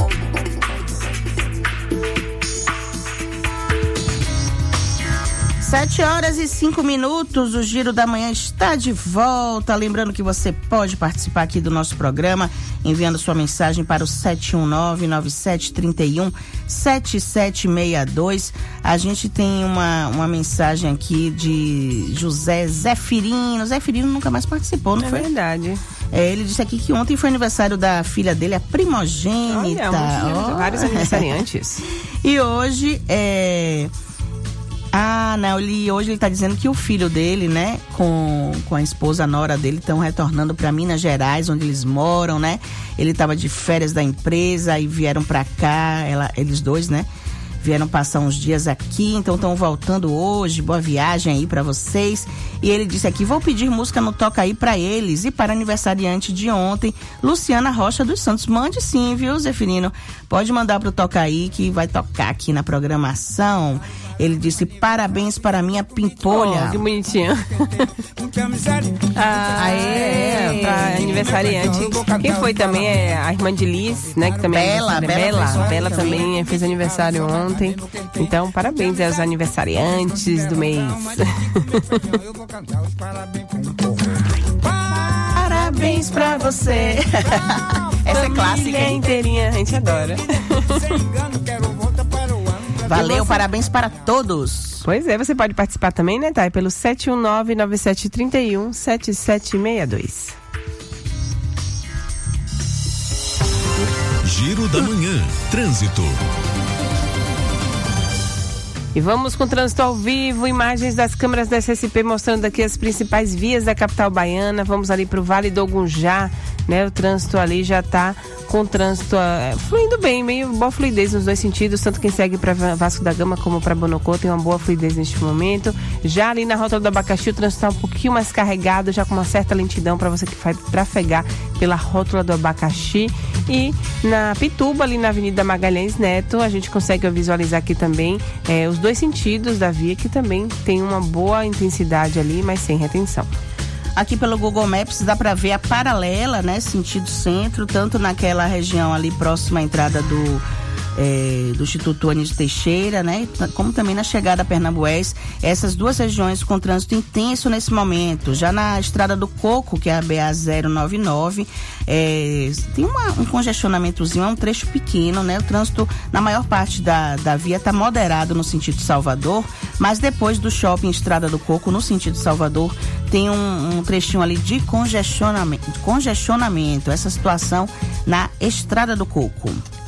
7h05, o Giro da Manhã está de volta. Lembrando que você pode participar aqui do nosso programa, enviando sua mensagem para o 719-9731-7762. A gente tem uma mensagem aqui de José Zefirino. Zefirino nunca mais participou, não foi? É verdade. Ele disse aqui que ontem foi aniversário da filha dele, a primogênita. Olha, vários aniversariantes. E hoje hoje ele tá dizendo que o filho dele, né, com a esposa, a nora dele, estão retornando para Minas Gerais, onde eles moram, né? Ele tava de férias da empresa e vieram para cá, eles dois, né? Vieram passar uns dias aqui, então estão voltando hoje. Boa viagem aí para vocês. E ele disse aqui: vou pedir música no Toca Aí para eles e para aniversariante de ontem, Luciana Rocha dos Santos. Mande sim, viu, Zefirino? Pode mandar pro Toca Aí que vai tocar aqui na programação. Ele disse: parabéns para minha pimpolha. Oh, que bonitinho. Pra aniversariante. Quem foi também é a irmã de Liz, né? Que também Bela também fez aniversário ontem. Então, parabéns aos aniversariantes do mês. Parabéns pra você. Essa é clássica inteirinha, a gente adora. Valeu, parabéns para todos. Pois é, você pode participar também, né, Thay? Pelo 719-9731-7762. Giro da Manhã. Trânsito. E vamos com o trânsito ao vivo, imagens das câmeras da SSP mostrando aqui as principais vias da capital baiana. Vamos ali para o Vale do Ogunjá, né? O trânsito ali já está com o trânsito fluindo bem, meio boa fluidez nos dois sentidos, tanto quem segue para Vasco da Gama como para Bonocô tem uma boa fluidez neste momento. Já ali na Rótula do Abacaxi o trânsito está um pouquinho mais carregado, já com uma certa lentidão para você que vai trafegar pela Rótula do Abacaxi. E na Pituba, ali na Avenida Magalhães Neto, a gente consegue visualizar aqui também os dois sentidos da via, que também tem uma boa intensidade ali, mas sem retenção. Aqui pelo Google Maps dá para ver a paralela, né, sentido centro, tanto naquela região ali próxima à entrada do Instituto Anísio Teixeira, né? Como também na chegada a Pernambués, essas duas regiões com trânsito intenso nesse momento. Já na Estrada do Coco, que é a BA-099, tem um congestionamentozinho, é um trecho pequeno, né? O trânsito na maior parte da via está moderado no sentido Salvador, mas depois do shopping Estrada do Coco, no sentido Salvador, tem um trechinho ali de congestionamento. Essa situação na Estrada do Coco.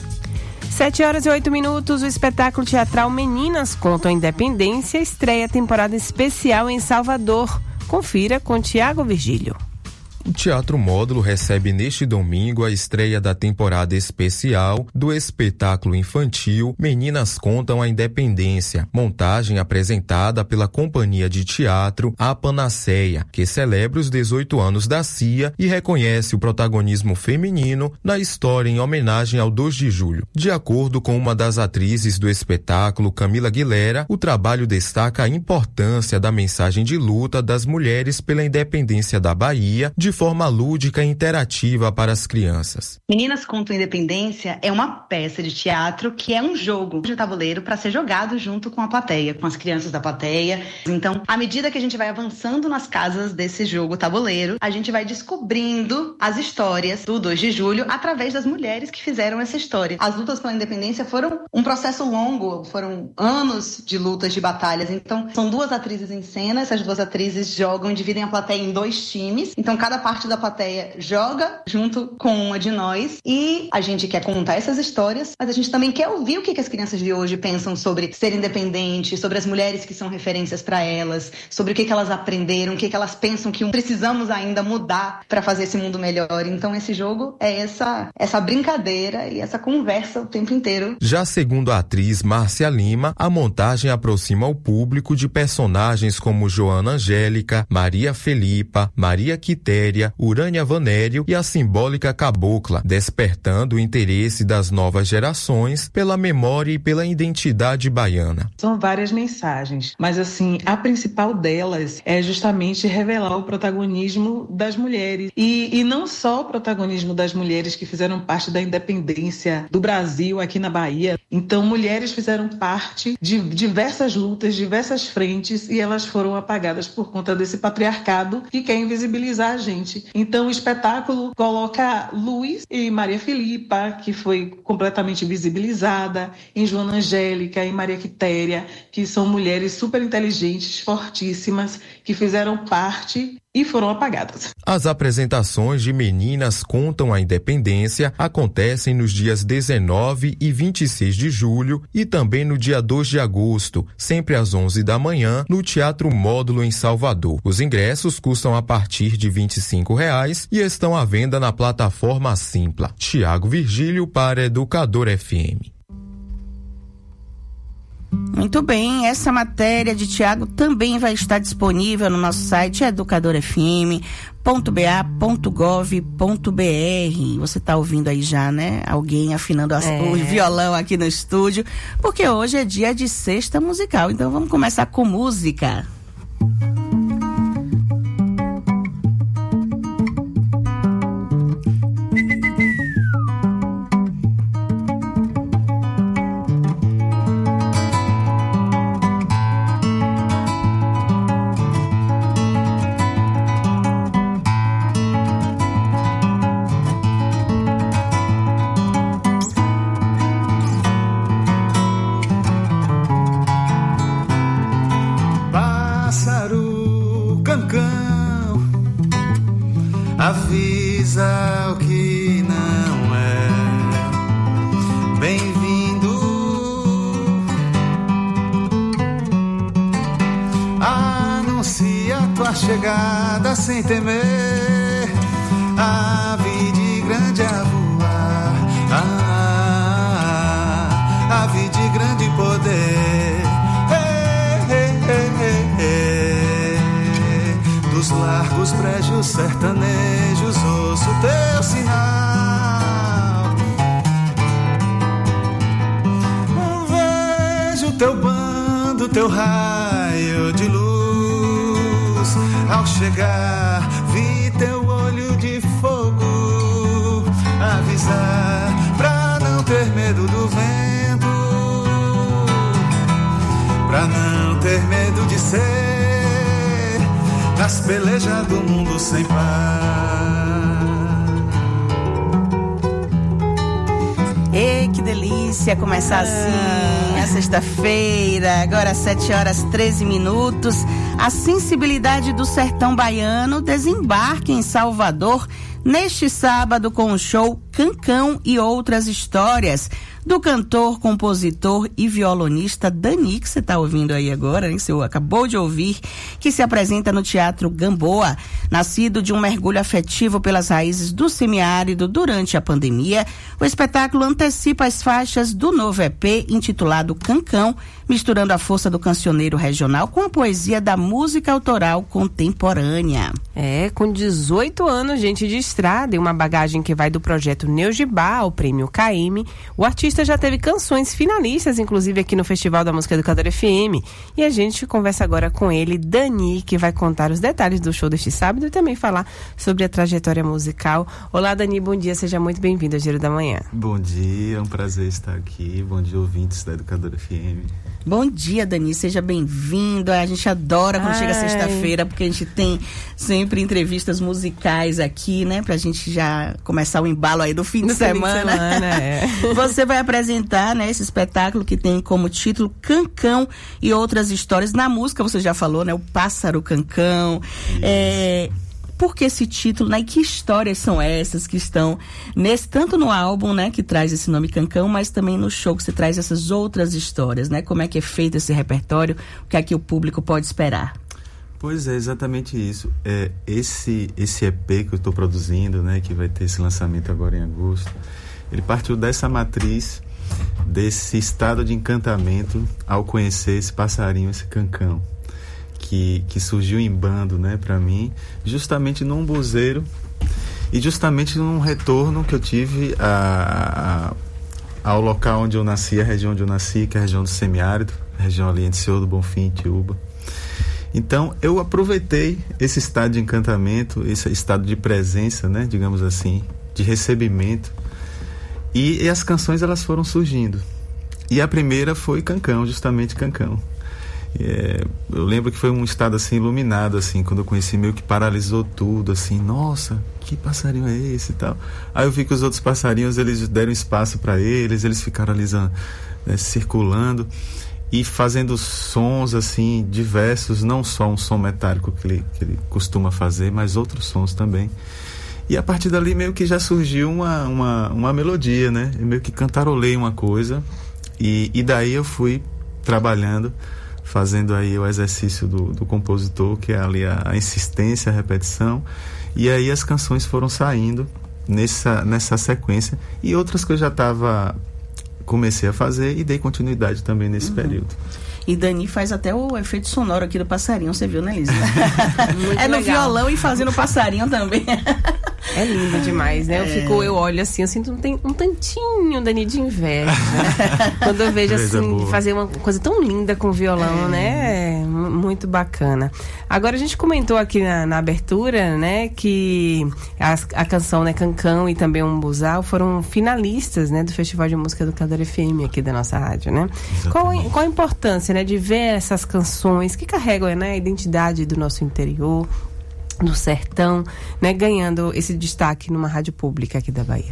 7h08, o espetáculo teatral Meninas Contam a Independência estreia temporada especial em Salvador. Confira com Tiago Virgílio. O Teatro Módulo recebe neste domingo a estreia da temporada especial do espetáculo infantil Meninas Contam a Independência, montagem apresentada pela Companhia de Teatro A Panaceia, que celebra os 18 anos da CIA e reconhece o protagonismo feminino na história em homenagem ao 2 de julho. De acordo com uma das atrizes do espetáculo, Camila Aguilera, o trabalho destaca a importância da mensagem de luta das mulheres pela independência da Bahia, de forma lúdica e interativa para as crianças. Meninas Contam Independência é uma peça de teatro que é um jogo de tabuleiro para ser jogado junto com a plateia, com as crianças da plateia. Então, à medida que a gente vai avançando nas casas desse jogo tabuleiro, a gente vai descobrindo as histórias do 2 de julho através das mulheres que fizeram essa história. As lutas pela independência foram um processo longo, foram anos de lutas, de batalhas. Então, são 2 atrizes em cena, essas 2 atrizes jogam e dividem a plateia em 2 times. Então, cada parte da plateia joga junto com uma de nós e a gente quer contar essas histórias, mas a gente também quer ouvir o que as crianças de hoje pensam sobre ser independente, sobre as mulheres que são referências para elas, sobre o que elas aprenderam, o que elas pensam que precisamos ainda mudar para fazer esse mundo melhor. Então esse jogo é essa brincadeira e essa conversa o tempo inteiro. Já segundo a atriz Márcia Lima, a montagem aproxima o público de personagens como Joana Angélica, Maria Felipa, Maria Quitéria, Urânia Vanério e a simbólica Cabocla, despertando o interesse das novas gerações pela memória e pela identidade baiana. São várias mensagens, mas assim, a principal delas é justamente revelar o protagonismo das mulheres e não só o protagonismo das mulheres que fizeram parte da independência do Brasil aqui na Bahia. Então, mulheres fizeram parte de diversas lutas, diversas frentes e elas foram apagadas por conta desse patriarcado que quer invisibilizar a gente. Então, o espetáculo coloca luz em Maria Felipa, que foi completamente visibilizada, em Joana Angélica, em Maria Quitéria, que são mulheres super inteligentes, fortíssimas, que fizeram parte e foram apagadas. As apresentações de Meninas Contam a Independência acontecem nos dias 19 e 26 de julho e também no dia 2 de agosto, sempre às 11 da manhã, no Teatro Módulo em Salvador. Os ingressos custam a partir de R$ 25,00 e estão à venda na plataforma Simpla. Tiago Virgílio para Educador FM. Muito bem, essa matéria de Tiago também vai estar disponível no nosso site educadorfm.ba.gov.br. Você está ouvindo aí já, né? Alguém afinando o violão aqui no estúdio, porque hoje é dia de sexta musical, então vamos começar com música. Avisa o que não é bem-vindo. Anuncia tua chegada sem temer. Ave de grande a voar, ave de grande poder. Dos largos brejos sertanejos ouço teu sinal. Vejo teu bando, teu raio de luz. Ao chegar vi teu olho de fogo avisar pra não ter medo do vento, pra não ter medo de ser nas pelejas do mundo sem par. Ei, que delícia começar assim, a sexta-feira, agora 7h13. A sensibilidade do sertão baiano desembarca em Salvador neste sábado com o show Cancão e Outras Histórias, do cantor, compositor e violonista Dani, que você está ouvindo aí agora, né? Você acabou de ouvir, que se apresenta no Teatro Gamboa. Nascido de um mergulho afetivo pelas raízes do semiárido durante a pandemia, o espetáculo antecipa as faixas do novo EP intitulado Cancão, misturando a força do cancioneiro regional com a poesia da música autoral contemporânea. Com 18 anos, gente de estrada e uma bagagem que vai do projeto Neugibá ao Prêmio Caymmi, o artista já teve canções finalistas, inclusive aqui no Festival da Música Educadora FM. E a gente conversa agora com ele, Dani, que vai contar os detalhes do show deste sábado e também falar sobre a trajetória musical. Olá, Dani, bom dia, seja muito bem-vindo ao Giro da Manhã. Bom dia, é um prazer estar aqui. Bom dia, ouvintes da Educadora FM. Bom dia, Dani, seja bem-vindo. A gente adora quando chega sexta-feira, porque a gente tem sempre entrevistas musicais aqui, né? Pra gente já começar o embalo aí do fim de semana. Você vai apresentar, né, esse espetáculo que tem como título Cancão e Outras Histórias. Na música você já falou, né? O Pássaro Cancão. por que esse título, né? E que histórias são essas que estão tanto no álbum, né? Que traz esse nome Cancão, mas também no show que você traz essas outras histórias, né? Como é que é feito esse repertório, o que é que o público pode esperar? Pois é, exatamente isso. Esse EP que eu estou produzindo, né? Que vai ter esse lançamento agora em agosto, ele partiu dessa matriz, desse estado de encantamento ao conhecer esse passarinho, esse cancão, que surgiu em bando, né, para mim, justamente num buzeiro e justamente num retorno que eu tive ao local onde eu nasci, a região onde eu nasci, que é a região do semiárido, a região ali entre Senhor do Bonfim e Tiúba. Então eu aproveitei esse estado de encantamento, esse estado de presença, né, digamos assim, de recebimento. E as canções, elas foram surgindo. E a primeira foi Cancão, justamente Cancão. Eu lembro que foi um estado assim iluminado, assim, quando eu conheci, meio que paralisou tudo, assim, nossa, que passarinho é esse e tal. Aí eu vi que os outros passarinhos, eles deram espaço para eles ficaram ali, né, circulando e fazendo sons assim diversos, não só um som metálico que ele costuma fazer, mas outros sons também. E a partir dali meio que já surgiu uma melodia, né? Eu meio que cantarolei uma coisa e daí eu fui trabalhando, fazendo aí o exercício do compositor, que é ali a insistência, a repetição, e aí as canções foram saindo nessa sequência, e outras que eu já comecei a fazer e dei continuidade também nesse período. E Dani faz até o efeito sonoro aqui do passarinho, você viu, né, Lisa? É no legal. violão e fazendo passarinho também. É lindo demais, né? Eu olho assim, eu sinto um tantinho, Dani, de inveja. Quando eu vejo assim, fazer uma coisa tão linda com violão, né? Muito bacana. Agora, a gente comentou aqui na abertura, né, que a canção, né, Cancão e também Umbuzal foram finalistas, né, do Festival de Música Educadora FM aqui da nossa rádio, né? Qual a importância, né, de ver essas canções que carregam, né, a identidade do nosso interior, do sertão, né, ganhando esse destaque numa rádio pública aqui da Bahia?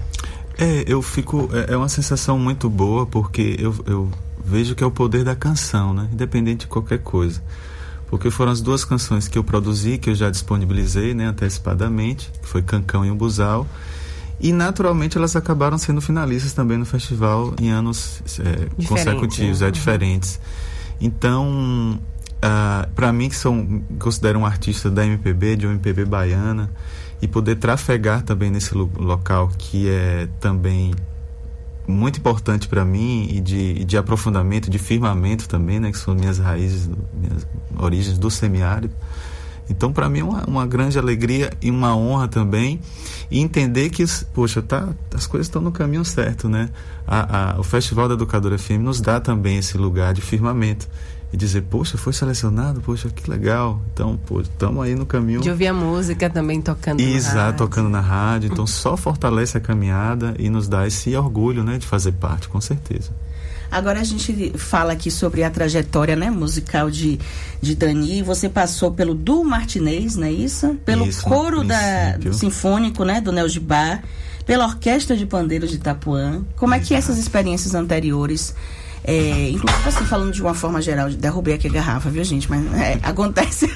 É uma sensação muito boa, porque eu vejo que é o poder da canção, né, independente de qualquer coisa. Porque foram as duas canções que eu produzi, que eu já disponibilizei, né, antecipadamente, que foi Cancão e Umbuzal, e naturalmente elas acabaram sendo finalistas também no festival em anos consecutivos, diferentes. Então, para mim, que considero um artista da MPB, de uma MPB baiana, e poder trafegar também nesse local que é também muito importante para mim, e de aprofundamento, de firmamento também, né, que são minhas raízes, minhas origens do semiárido. Então, para mim é uma grande alegria e uma honra também, e entender que, poxa, as coisas estão no caminho certo, né? O Festival da Educadora FM nos dá também esse lugar de firmamento, e dizer, poxa, foi selecionado, poxa, que legal. Então, estamos aí no caminho. De ouvir a música também tocando na rádio. Exato, tocando na rádio. Então, só fortalece a caminhada e nos dá esse orgulho, né, de fazer parte, com certeza. Agora a gente fala aqui sobre a trajetória, né, musical de Dani. Você passou pelo Du Martinez, não é isso? Pelo coro do sinfônico, né, do Nel Gibá, pela Orquestra de Pandeiros de Itapuã. Como é que essas experiências anteriores, inclusive você falando de uma forma geral, derrubei aqui a garrafa, viu, gente? Mas acontece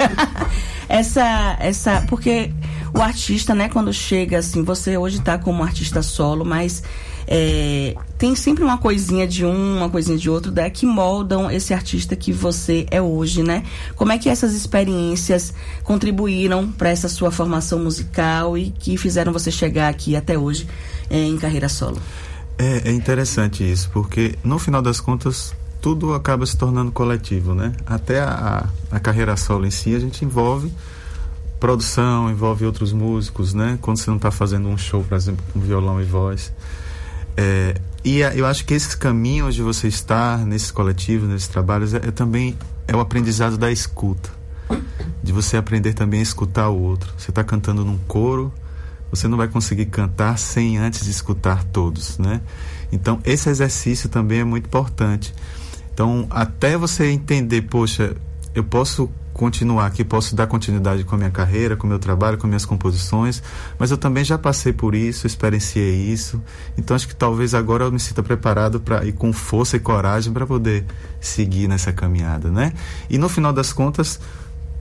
porque o artista, né, quando chega assim, você hoje está como artista solo, mas tem sempre uma coisinha de uma coisinha de outro, que moldam esse artista que você é hoje, né? Como é que essas experiências contribuíram para essa sua formação musical e que fizeram você chegar aqui até hoje em carreira solo? É interessante isso, porque no final das contas tudo acaba se tornando coletivo, né? Até a carreira solo em si, a gente envolve produção, envolve outros músicos, né? Quando você não está fazendo um show, por exemplo, com violão e voz. E eu acho que esse caminho de você estar nesses coletivos, nesses trabalhos, também o aprendizado da escuta, de você aprender também a escutar o outro. Você está cantando num coro, você não vai conseguir cantar sem antes escutar todos, né? Então esse exercício também é muito importante. Então, até você entender, poxa, eu posso continuar aqui, posso dar continuidade com a minha carreira, com o meu trabalho, com minhas composições, mas eu também já passei por isso, experienciei isso, então acho que talvez agora eu me sinta preparado e com força e coragem para poder seguir nessa caminhada, né? E no final das contas,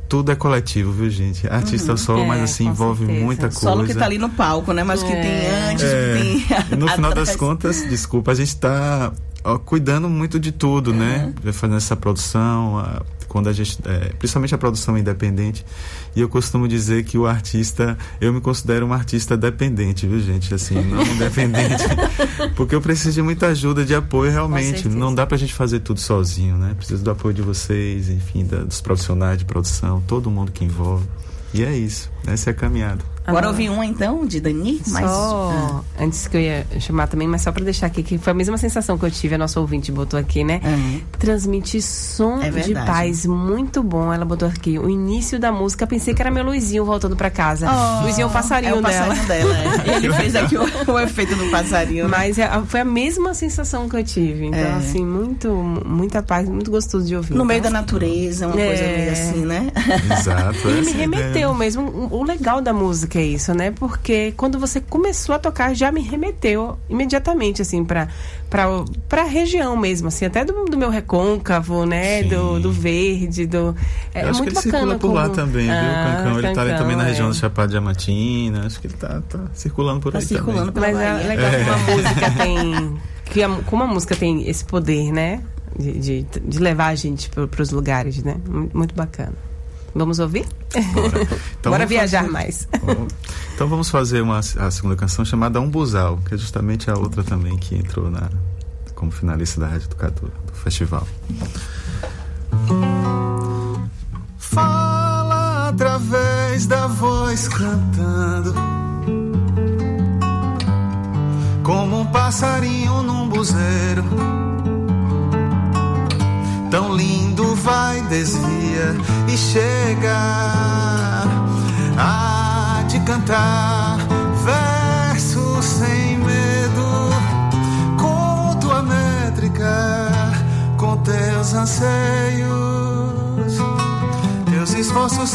tudo é coletivo, viu, gente? Artista solo, mas assim, envolve muita coisa. Solo que tá ali no palco, né? Mas o que tem antes, o que tem no final das contas, desculpa, a gente tá cuidando muito de tudo, né? Fazendo essa produção, quando a gente, principalmente a produção independente, e eu costumo dizer que o artista, eu me considero um artista dependente, viu, gente? Assim, não independente, porque eu preciso de muita ajuda, de apoio, realmente. Não dá pra gente fazer tudo sozinho, né? Preciso do apoio de vocês, enfim, dos profissionais de produção, todo mundo que envolve. E é isso, essa é a caminhada. Agora ouvi um então, de Dani, mas... Antes que eu ia chamar também, mas só pra deixar aqui, que foi a mesma sensação que eu tive, a nossa ouvinte botou aqui, né? Transmite som de paz muito bom. Ela botou aqui, o início da música, pensei que era meu Luizinho voltando pra casa. Luizinho é o passarinho dela. Ele fez aqui o efeito do passarinho. Mas foi a mesma sensação que eu tive. Então, assim, muita paz, muito gostoso de ouvir. No meio da natureza, uma coisa meio assim, né? Exato. E me remeteu mesmo, o legal da música é isso, né? Porque quando você começou a tocar, já me remeteu imediatamente, assim, pra região mesmo, assim, até do meu recôncavo, né? Do verde, é muito bacana. Ele circula por lá também, viu? Cancão, ele tá ali também na região do Chapada Diamantina, acho que ele tá circulando por aí circulando também. Mas é legal que uma música tem... como a música tem esse poder, né? De levar a gente pros lugares, né? Muito bacana. Vamos ouvir? Bora viajar mais. Então vamos fazer a segunda canção chamada Umbuzal, que é justamente a outra também que entrou como finalista da Rádio Educadora, do festival. Fala através da voz cantando, como um passarinho num buzeiro. Tão lindo vai, desvia e chega a te cantar versos sem medo, com tua métrica, com teus anseios, teus esforços